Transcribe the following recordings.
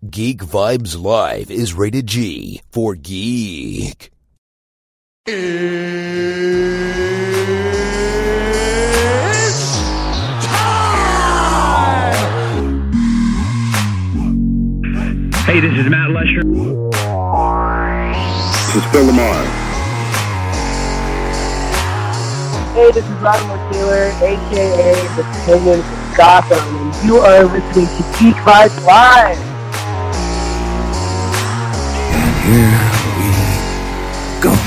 Geek Vibes Live is rated G for geek. It's time! Hey, this is Matt Lesher. This is Phil Lamar. Hey, this is Latimer Taylor, a.k.a. the Penguin from Gotham, and you are listening to Geek Vibes Live! And here we go.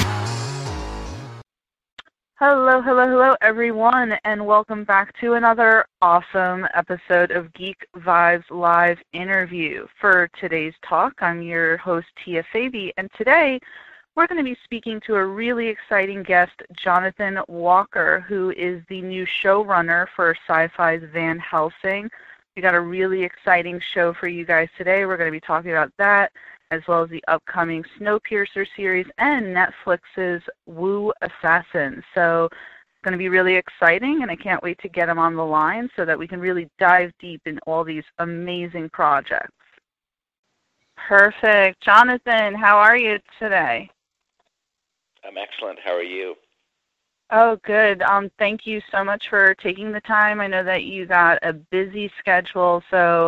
Hello, everyone, and welcome back to another awesome episode of Geek Vibes Live interview. For today's talk, I'm your host, Tia Fabi, and today we're going to be speaking to a really exciting guest, Jonathan Walker, who is the new showrunner for Sci-Fi's Van Helsing. We got a really exciting show for you guys today. We're going to be talking about that, as well as the upcoming Snowpiercer series and Netflix's Wu Assassin. So it's going to be really exciting, and I can't wait to get him on the line so that we can really dive deep in all these amazing projects. Perfect. Jonathan, how are you today? I'm excellent. How are you? Oh, good. Thank you so much for taking the time. I know that you got a busy schedule, so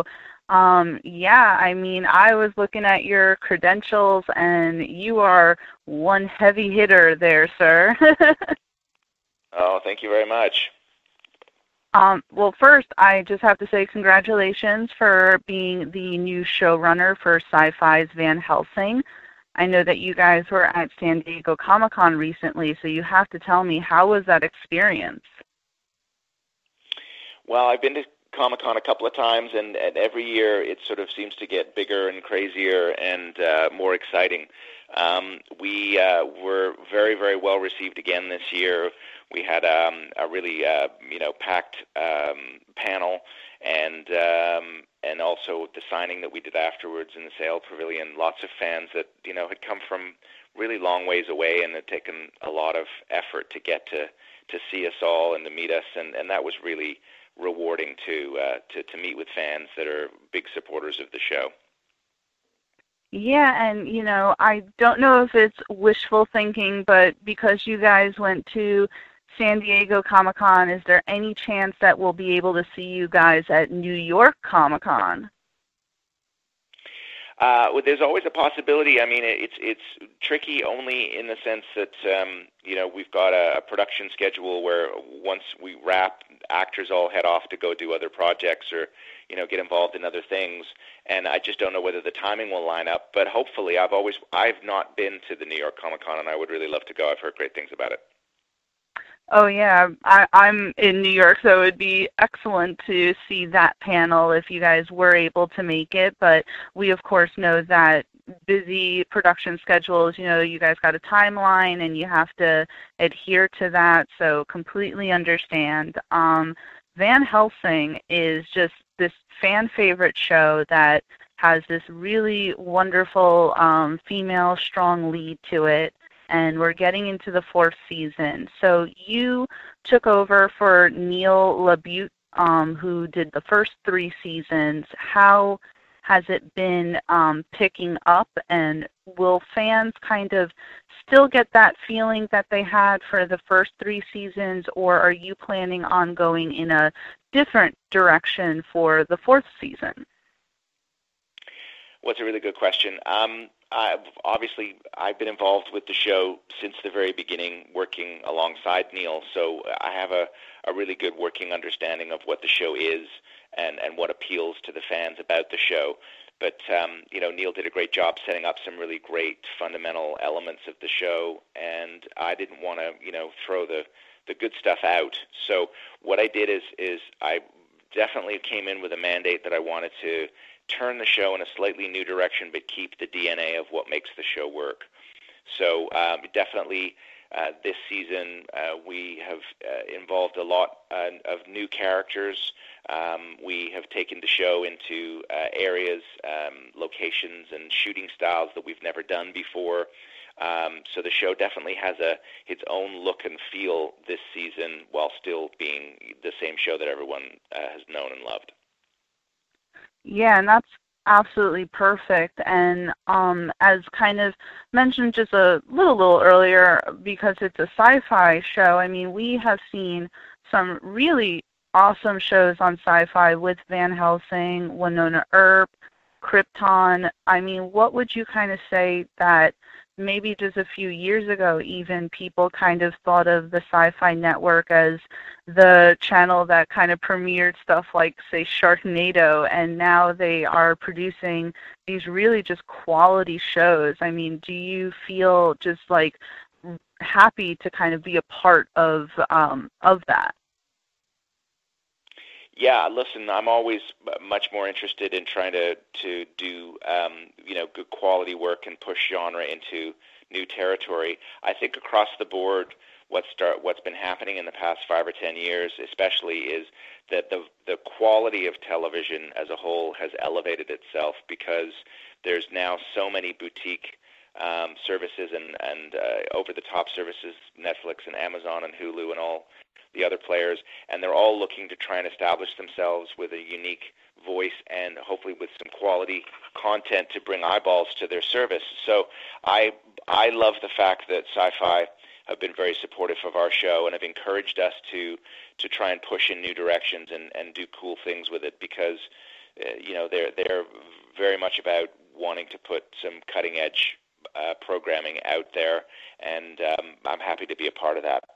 I was looking at your credentials, and you are one heavy hitter there, sir. Oh, thank you very much. Well, first, I just have to say congratulations for being the new showrunner for Sci-Fi's Van Helsing. I know that you guys were at San Diego Comic-Con recently, so you have to tell me, how was that experience? Well, I've been to Comic-Con a couple of times, and every year it sort of seems to get bigger and crazier and more exciting. We were very, very well received again this year. We had a really packed panel, and also the signing that we did afterwards in the Sail Pavilion. Lots of fans that had come from really long ways away and had taken a lot of effort to get to see us all and to meet us, and that was really rewarding to meet with fans that are big supporters of the show. Yeah, and I don't know if it's wishful thinking, but because you guys went to San Diego Comic-Con, is there any chance that we'll be able to see you guys at New York Comic-Con? Well, there's always a possibility. I mean, it's tricky only in the sense that we've got a production schedule where once we wrap, actors all head off to go do other projects or get involved in other things, and I just don't know whether the timing will line up. But hopefully, I've not been to the New York Comic-Con, and I would really love to go. I've heard great things about it. Oh, yeah. I'm in New York, so it would be excellent to see that panel if you guys were able to make it. But we, of course, know that busy production schedules, you guys got a timeline, and you have to adhere to that, so completely understand. Van Helsing is just this fan-favorite show that has this really wonderful female strong lead to it. And we're getting into the 4th season. So you took over for Neil LaBute, who did the first 3 seasons. How has it been picking up, and will fans kind of still get that feeling that they had for the first 3 seasons, or are you planning on going in a different direction for the 4th season? Well, it's a really good question. I've been involved with the show since the very beginning, working alongside Neil, so I have a really good working understanding of what the show is and what appeals to the fans about the show. But, Neil did a great job setting up some really great fundamental elements of the show, and I didn't want to, throw the good stuff out. So what I did is I definitely came in with a mandate that I wanted to turn the show in a slightly new direction, but keep the DNA of what makes the show work. So definitely this season we have involved a lot of new characters. We have taken the show into areas, locations, and shooting styles that we've never done before. So the show definitely has its own look and feel this season, while still being the same show that everyone has known and loved. Yeah, and that's absolutely perfect. And as kind of mentioned just a little earlier, because it's a sci-fi show, I mean, we have seen some really awesome shows on Sci-Fi with Van Helsing, Wynonna Earp, Krypton. I mean, what would you kind of say that maybe just a few years ago even people kind of thought of the Sci-Fi Network as the channel that kind of premiered stuff like, say, Sharknado, and now they are producing these really just quality shows. I mean, do you feel just like happy to kind of be a part of that? Yeah, listen, I'm always much more interested in trying to do good quality work and push genre into new territory. I think across the board, what's been happening in the past 5 or 10 years, especially, is that the quality of television as a whole has elevated itself, because there's now so many boutique services and over-the-top services, Netflix and Amazon and Hulu and all the other players, and they're all looking to try and establish themselves with a unique voice and hopefully with some quality content to bring eyeballs to their service. So I love the fact that Sci-Fi have been very supportive of our show and have encouraged us to try and push in new directions and do cool things with it, because they're very much about wanting to put some cutting edge programming out there, and I'm happy to be a part of that.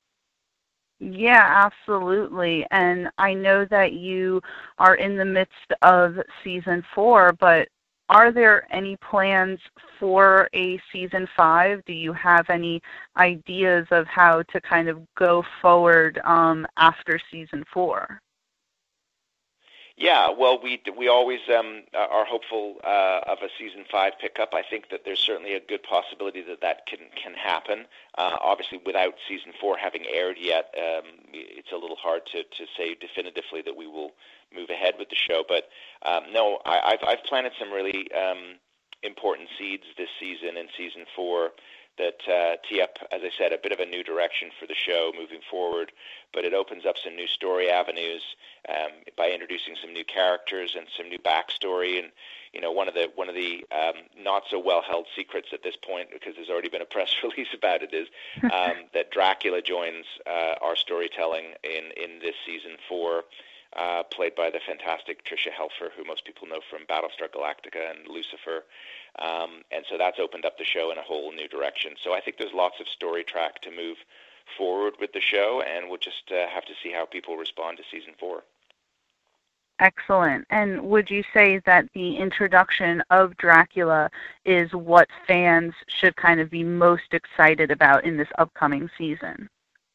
Yeah, absolutely. And I know that you are in the midst of season 4, but are there any plans for a season 5? Do you have any ideas of how to kind of go forward after season 4? Yeah, well, we always are hopeful of a season 5 pickup. I think that there's certainly a good possibility that can happen. Obviously, without season 4 having aired yet, it's a little hard to say definitively that we will move ahead with the show. But no, I've planted some really important seeds this season in season 4 that tee up, as I said, a bit of a new direction for the show moving forward, but it opens up some new story avenues by introducing some new characters and some new backstory. And one of the not so well held secrets at this point, because there's already been a press release about it, is that Dracula joins our storytelling in this season 4. Played by the fantastic Tricia Helfer, who most people know from Battlestar Galactica and Lucifer. And so that's opened up the show in a whole new direction. So I think there's lots of story track to move forward with the show, and we'll just have to see how people respond to season 4. Excellent. And would you say that the introduction of Dracula is what fans should kind of be most excited about in this upcoming season?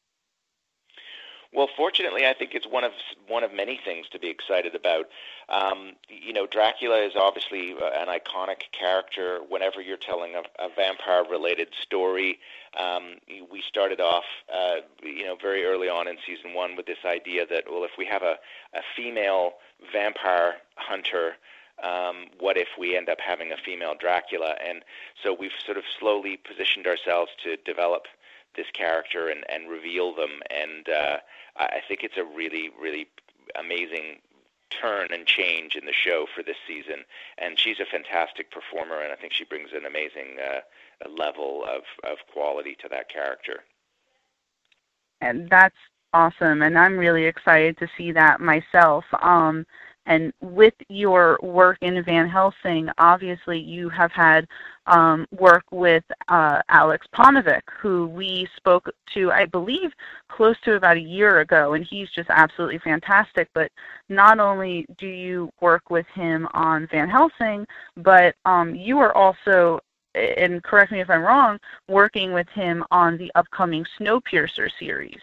Well, fortunately, I think it's one of many things to be excited about. Dracula is obviously an iconic character. Whenever you're telling a vampire-related story, we started off, very early on in season 1 with this idea that, well, if we have a female vampire hunter, what if we end up having a female Dracula? And so we've sort of slowly positioned ourselves to develop this character and reveal them, and I think it's a really, really amazing turn and change in the show for this season, and she's a fantastic performer, and I think she brings an amazing level of quality to that character. And that's awesome, and I'm really excited to see that myself. And with your work in Van Helsing, obviously you have had work with Alex Paunovic, who we spoke to, I believe, close to about a year ago, and he's just absolutely fantastic. But not only do you work with him on Van Helsing, but you are also, and correct me if I'm wrong, working with him on the upcoming Snowpiercer series.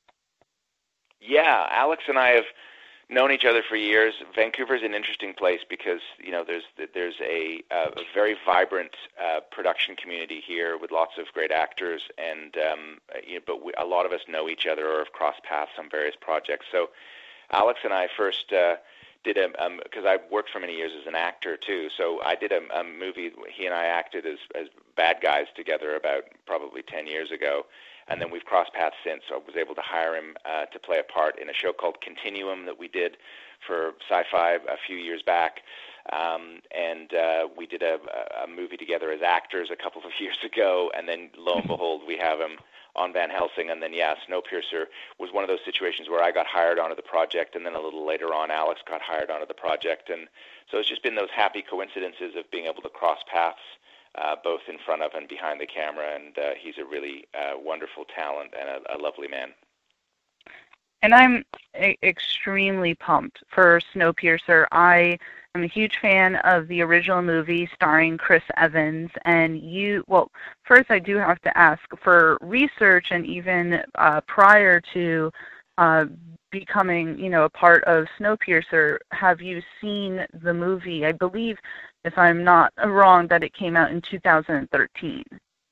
Yeah, Alex and I have known each other for years. Vancouver's an interesting place because there's a very vibrant production community here with lots of great actors, and but a lot of us know each other or have crossed paths on various projects. So Alex and I first did because I worked for many years as an actor too. So I did a movie. He and I acted as bad guys together about probably 10 years ago. And then we've crossed paths since, so I was able to hire him to play a part in a show called Continuum that we did for Sci-Fi a few years back. and we did a movie together as actors a couple of years ago, and then lo and behold, we have him on Van Helsing, and then Snowpiercer was one of those situations where I got hired onto the project, and then a little later on, Alex got hired onto the project, and so it's just been those happy coincidences of being able to cross paths, both in front of and behind the camera, and he's a really wonderful talent and a lovely man. And I'm extremely pumped for Snowpiercer. I am a huge fan of the original movie starring Chris Evans. And first I do have to ask, for research and even prior to becoming, a part of Snowpiercer, have you seen the movie? I believe, if I'm not wrong, that it came out in 2013.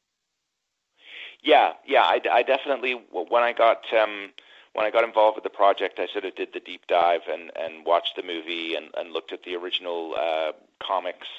Yeah, I definitely, when I got involved with the project, I sort of did the deep dive and watched the movie and looked at the original comics,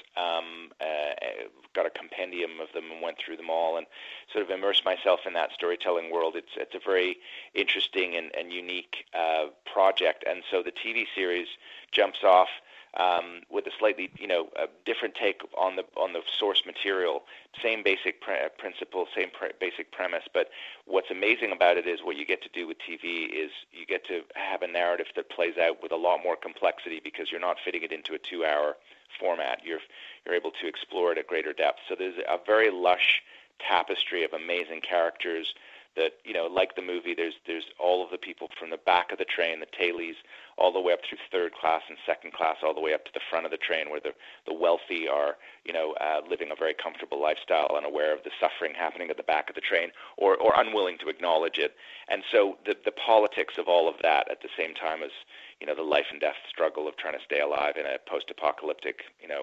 got a compendium of them and went through them all and sort of immersed myself in that storytelling world. It's a very interesting and unique project, and so the TV series jumps off with a slightly, a different take on the source material. Same basic principle, same basic premise. But what's amazing about it is what you get to do with TV is you get to have a narrative that plays out with a lot more complexity because you're not fitting it into a 2-hour format. You're able to explore it at greater depth. So there's a very lush tapestry of amazing characters that, like the movie, there's all of the people from the back of the train, the tailies, all the way up through third class and second class, all the way up to the front of the train where the wealthy are, living a very comfortable lifestyle, unaware of the suffering happening at the back of the train or unwilling to acknowledge it. And so the politics of all of that at the same time as, the life and death struggle of trying to stay alive in a post-apocalyptic,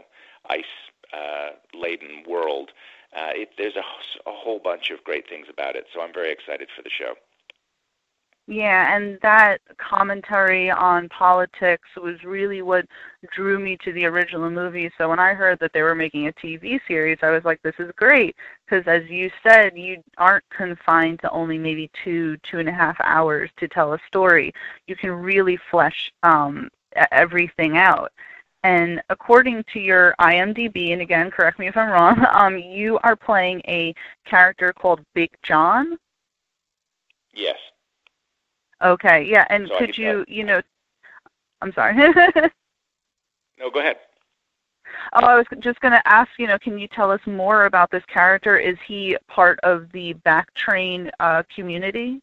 ice-laden world. There's a whole bunch of great things about it, so I'm very excited for the show. Yeah, and that commentary on politics was really what drew me to the original movie. So when I heard that they were making a TV series, I was like, this is great, because as you said, you aren't confined to only maybe 2.5 hours to tell a story. You can really flesh everything out. And according to your IMDb, and again, correct me if I'm wrong, you are playing a character called Big John? Yes. Okay, yeah, and so could you, I'm sorry. No, go ahead. Oh, I was just going to ask, can you tell us more about this character? Is he part of the backtrain community?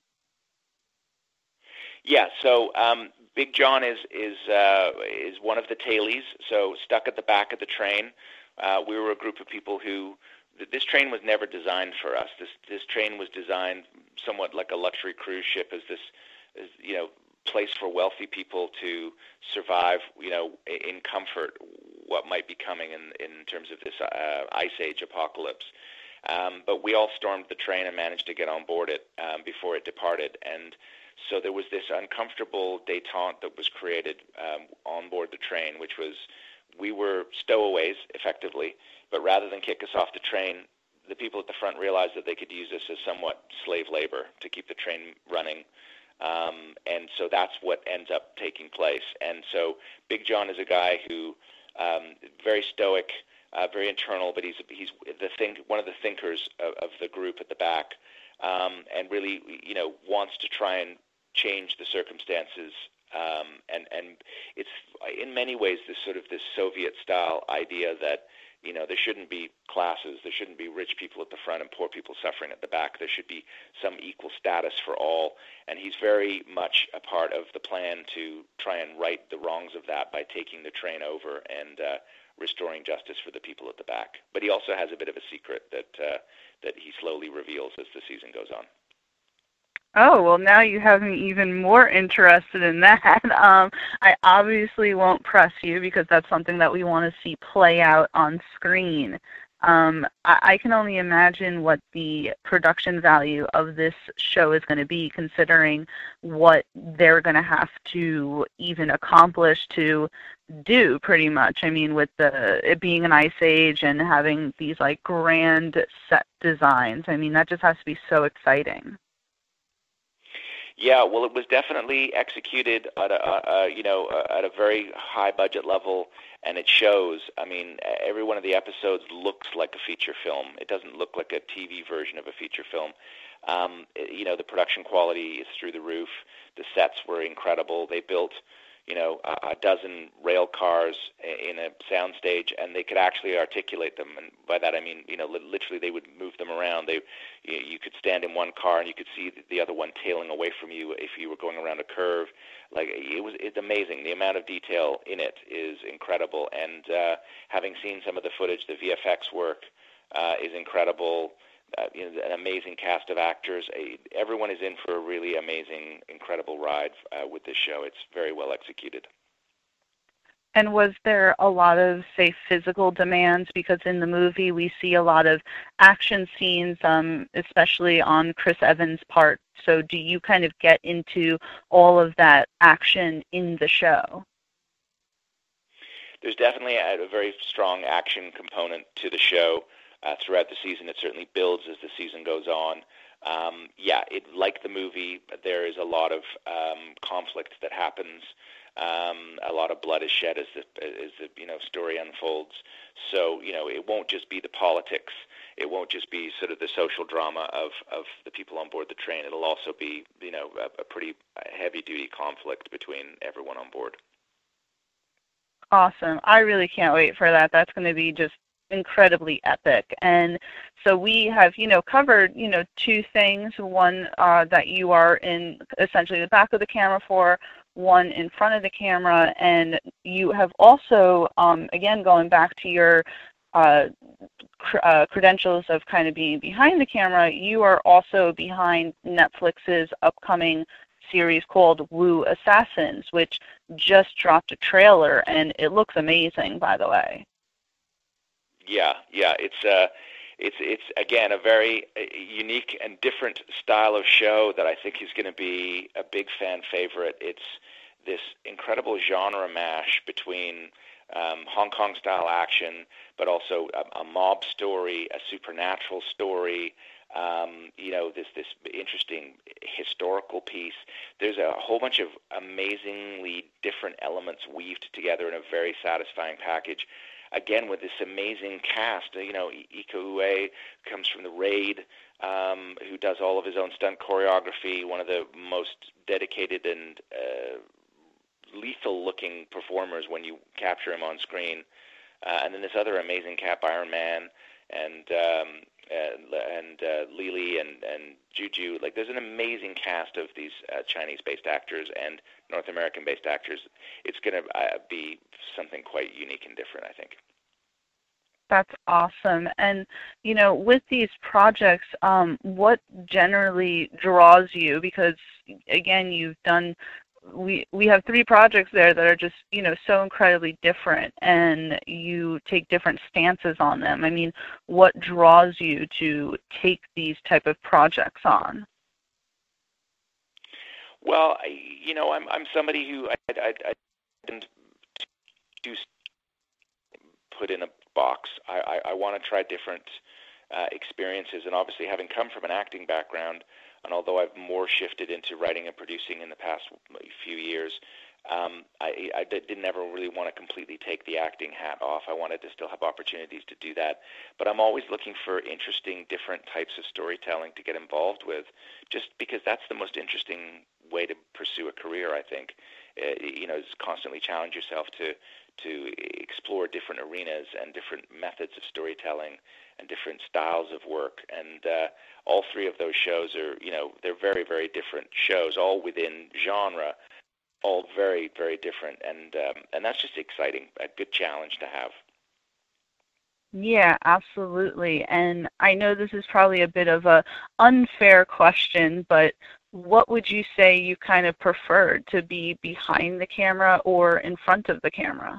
Yeah, so Big John is one of the tailies, so stuck at the back of the train. We were a group of people who, this train was never designed for us. This train was designed somewhat like a luxury cruise ship as this, place for wealthy people to survive, in comfort, what might be coming in terms of this ice age apocalypse. But we all stormed the train and managed to get on board it before it departed. And so there was this uncomfortable détente that was created on board the train, which was we were stowaways, effectively, but rather than kick us off the train, the people at the front realized that they could use us as somewhat slave labor to keep the train running. And so that's what ends up taking place. And so Big John is a guy who very stoic, very internal, but he's one of the thinkers of the group at the back, and really wants to try and change the circumstances. And it's in many ways this Soviet style idea that there shouldn't be classes, there shouldn't be rich people at the front and poor people suffering at the back. There should be some equal status for all, and he's very much a part of the plan to try and right the wrongs of that by taking the train over and restoring justice for the people at the back. But he also has a bit of a secret that he slowly reveals as the season goes on. Oh, well, now you have me even more interested in that. I obviously won't press you because that's something that we want to see play out on screen. I can only imagine what the production value of this show is going to be, considering what they're going to have to even accomplish to do, pretty much. I mean, with it being an ice age and having these grand set designs, I mean, that just has to be so exciting. Yeah, well, it was definitely executed at a very high budget level, and it shows. I mean, every one of the episodes looks like a feature film. It doesn't look like a TV version of a feature film. The production quality is through the roof. The sets were incredible. They built, a dozen rail cars in a soundstage, and they could actually articulate them. And by that I mean, literally they would move them around. You could stand in one car and you could see the other one tailing away from you if you were going around a curve. It's amazing. The amount of detail in it is incredible. And having seen some of the footage, the VFX work is incredible. An amazing cast of actors. Everyone is in for a really amazing, incredible ride with this show. It's very well executed. And was there a lot of, say, physical demands? Because in the movie we see a lot of action scenes, especially on Chris Evans' part. So do you kind of get into all of that action in the show? There's definitely a very strong action component to the show. Throughout the season, it certainly builds as the season goes on. Like the movie, there is a lot of conflict that happens. A lot of blood is shed as the story unfolds. So it won't just be the politics. It won't just be sort of the social drama of the people on board the train. It'll also be a pretty heavy duty conflict between everyone on board. Awesome! I really can't wait for that. That's going to be just incredibly epic. And so we have covered two things. One that you are in essentially the back of the camera for, one in front of the camera, and you have also again going back to your credentials of kind of being behind the camera, you are also behind Netflix's upcoming series called Wu Assassins, which just dropped a trailer, and it looks amazing, by the way. Yeah, it's again a very unique and different style of show that I think is going to be a big fan favorite. It's this incredible genre mash between Hong Kong style action, but also a mob story, a supernatural story. This interesting historical piece. There's a whole bunch of amazingly different elements weaved together in a very satisfying package. Again, with this amazing cast, Iko Uwais comes from The Raid, who does all of his own stunt choreography, one of the most dedicated and lethal-looking performers when you capture him on screen. And then this other amazing Cap, Iron Man, and Lily and Juju. There's an amazing cast of these Chinese-based actors and North American-based actors. It's going to be something quite unique and different, I think. That's awesome. And, with these projects, what generally draws you? Because, again, you've done, we have 3 projects there that are just, so incredibly different, and you take different stances on them. I mean, what draws you to take these type of projects on? Well, I'm somebody who I didn't put in a box. I want to try different experiences, and obviously having come from an acting background, and although I've more shifted into writing and producing in the past few years, I didn't ever really want to completely take the acting hat off. I wanted to still have opportunities to do that, but I'm always looking for interesting, different types of storytelling to get involved with, just because that's the most interesting way to pursue a career, I think. Is constantly challenge yourself to explore different arenas and different methods of storytelling and different styles of work. And all 3 of those shows are, they're very, very different shows, all within genre, all very, very different. And that's just exciting, a good challenge to have. Yeah, absolutely. And I know this is probably a bit of a unfair question, but what would you say you kind of preferred, to be behind the camera or in front of the camera?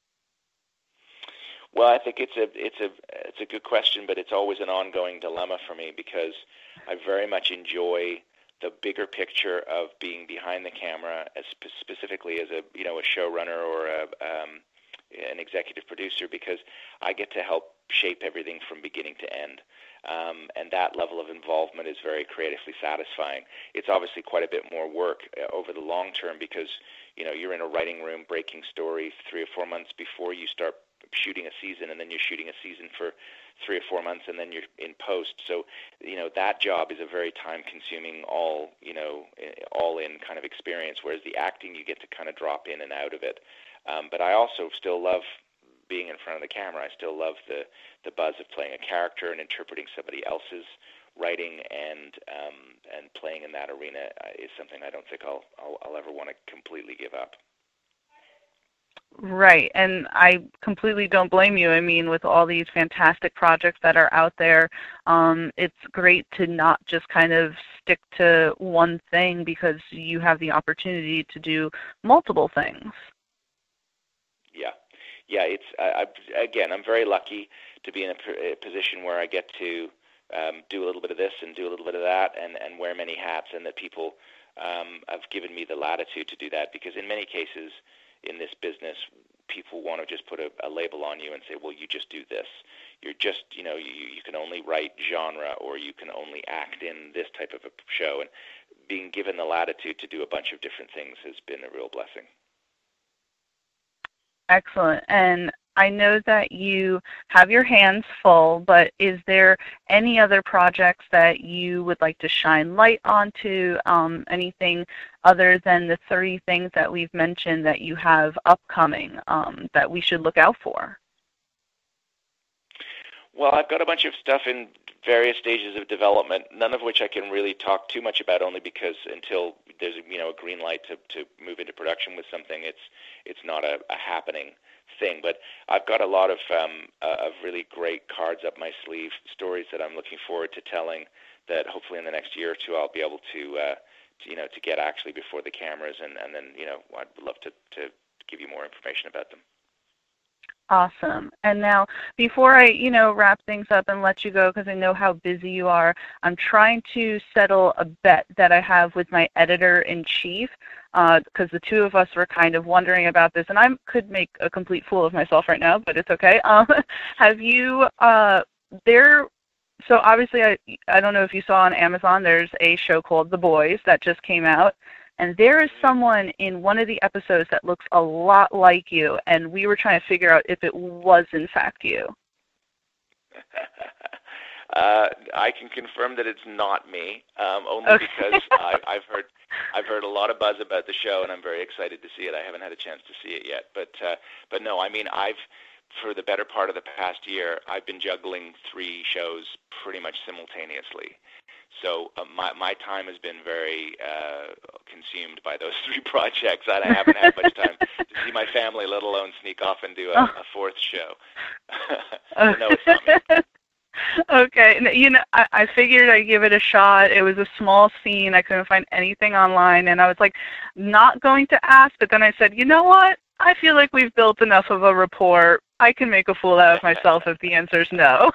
Well, I think it's a good question, but it's always an ongoing dilemma for me, because I very much enjoy the bigger picture of being behind the camera, as specifically as a showrunner or an executive producer, because I get to help shape everything from beginning to end. And that level of involvement is very creatively satisfying. It's obviously quite a bit more work over the long term, because you're in a writing room breaking story 3 or 4 months before you start shooting a season, and then you're shooting a season for 3 or 4 months, and then you're in post. So, that job is a very time-consuming, all-in kind of experience, whereas the acting, you get to kind of drop in and out of it. But I also still love being in front of the camera. I still love the buzz of playing a character and interpreting somebody else's writing, and playing in that arena is something I don't think I'll ever want to completely give up. Right, and I completely don't blame you. I mean, with all these fantastic projects that are out there, it's great to not just kind of stick to one thing, because you have the opportunity to do multiple things. Yeah. Again, I'm very lucky to be in a position where I get to do a little bit of this and do a little bit of that, and wear many hats, and that people have given me the latitude to do that, because in many cases in this business, people want to just put a label on you and say, well, you just do this. You're just, you can only write genre, or you can only act in this type of a show. And being given the latitude to do a bunch of different things has been a real blessing. Excellent. And I know that you have your hands full, but is there any other projects that you would like to shine light onto, anything other than the 30 things that we've mentioned that you have upcoming that we should look out for? Well, I've got a bunch of stuff in various stages of development, none of which I can really talk too much about, only because until there's a green light to move into production with something, it's not a happening thing. But I've got a lot of really great cards up my sleeve, stories that I'm looking forward to telling, that hopefully in the next year or two I'll be able to get actually before the cameras, and then I'd love to give you more information about them. Awesome. And now, before I, wrap things up and let you go, because I know how busy you are, I'm trying to settle a bet that I have with my editor-in-chief, because the two of us were kind of wondering about this, and I could make a complete fool of myself right now, but it's okay. Have you, so obviously, I don't know if you saw on Amazon, there's a show called The Boys that just came out. And there is someone in one of the episodes that looks a lot like you, and we were trying to figure out if it was in fact you. I can confirm that it's not me, only okay. Because I've heard a lot of buzz about the show, and I'm very excited to see it. I haven't had a chance to see it yet, but no, I mean, for the better part of the past year, I've been juggling 3 shows pretty much simultaneously. So my time has been very consumed by those 3 projects. I haven't had much time to see my family, let alone sneak off and do a 4th show. No, it's not me. Okay. I figured I'd give it a shot. It was a small scene. I couldn't find anything online, and I was like, not going to ask, but then I said, you know what? I feel like we've built enough of a rapport. I can make a fool out of myself if the answer's no.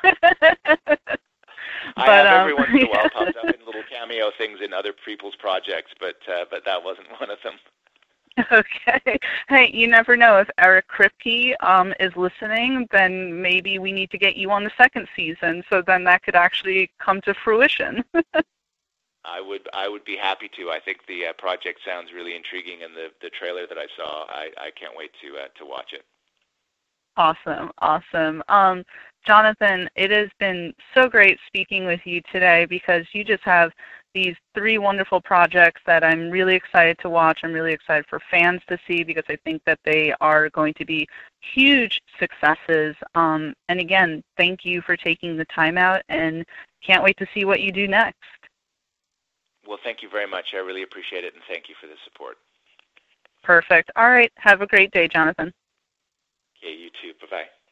I have every once in a while popped up in little cameo things in other people's projects, but that wasn't one of them. Okay. Hey, you never know. If Eric Kripke is listening, then maybe we need to get you on the 2nd season, so then that could actually come to fruition. I would be happy to. I think the project sounds really intriguing, and the trailer that I saw, I can't wait to watch it. Awesome. Jonathan, it has been so great speaking with you today, because you just have these 3 wonderful projects that I'm really excited to watch. I'm really excited for fans to see, because I think that they are going to be huge successes. And again, thank you for taking the time out, and can't wait to see what you do next. Well, thank you very much. I really appreciate it, and thank you for the support. Perfect. All right. Have a great day, Jonathan. Okay, you too. Bye-bye.